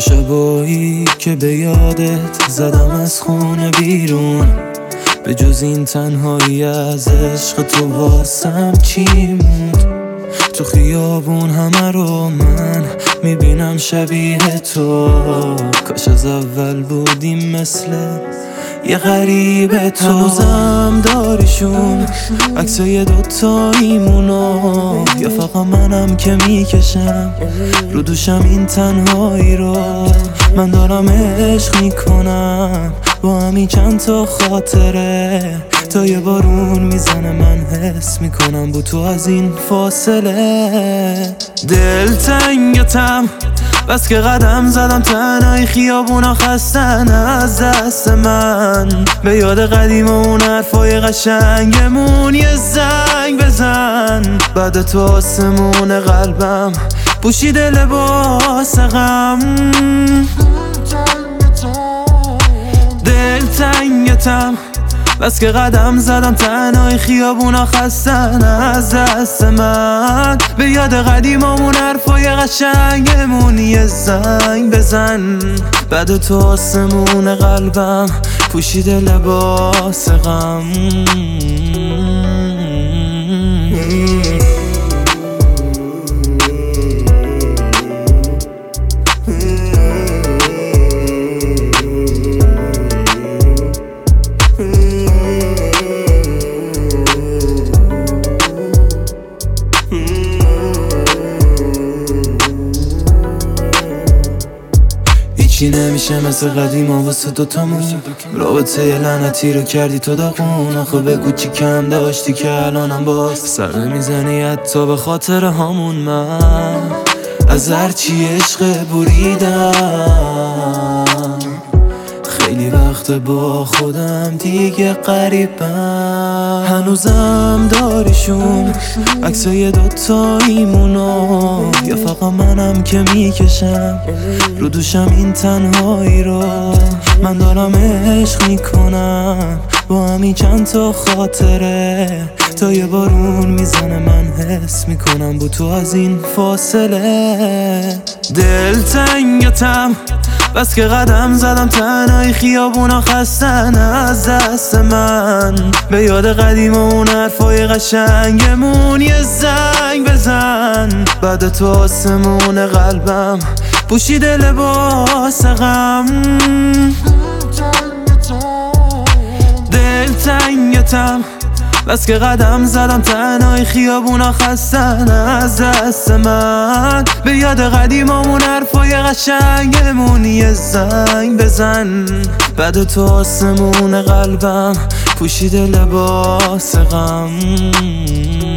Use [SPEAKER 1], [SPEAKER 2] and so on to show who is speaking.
[SPEAKER 1] شبایی که به یادت زدم از خونه بیرون، به جز این تنهایی از عشق تو واسم چی موند؟ تو خیابون همه رو من میبینم شبیه تو، کاش از اول بودیم مثل یه غریبه. تو هنوزم داریشون عکسای دوتاییمونو، یا فقط منم که میکشم رو دوشم این تنهایی رو؟ من دارم عشق میکنم با همین چند تا خاطره، تا یه بارون میزنه من حس میکنم بود تو از این فاصله. دل تنگتم بس که قدم زدم تنهای خیابونا خستن از دست من، به یاد قدیم و اون حرفای قشنگمون یه زنگ بزن. بعد تو آسمون قلبم پوشیده لباس غم، دل تنگتم بس که قدم زدم تنهای خیابونا خستن از دست من، به یاد قدیممون حرفای قشنگمون یه زنگ بزن. بعد تو آسمون قلبم پوشیده لباس غم. هیچی نمیشه مثل قدیما واسه دوتامون، رابطه یه لعنتی رو کردی تو داغون. آخه بگو چی کم داشتی که الانم باز سر نمیزنی حتی به خاطر همون؟ من از هرچی عشق بریدم، خیلی وقت با خودم دیگه غریبم. هنوزم داریشون عکسای دوتاییمونو، یا فقط منم که میکشم رو دوشم این تنهایی رو؟ من دارم عشق میکنم با همین چند تا خاطره، تا یه بارون میزنه من حس میکنم بود تو از این فاصله. دل تنگتم بس که قدم زدم تنهای خیابونا خستن از دست من، به یاد قدیم و اون حرفای قشنگمون یه زنگ بزن. بعد تو آسمون قلبم پوشیده لباس غم، دل تنگتم بس که قدم زدم تنهای خیابونا خستن از دست من، به یاد قدیممون حرفای قشنگمون یه زنگ بزن. بعد تو آسمون قلبم پوشیده لباس غم.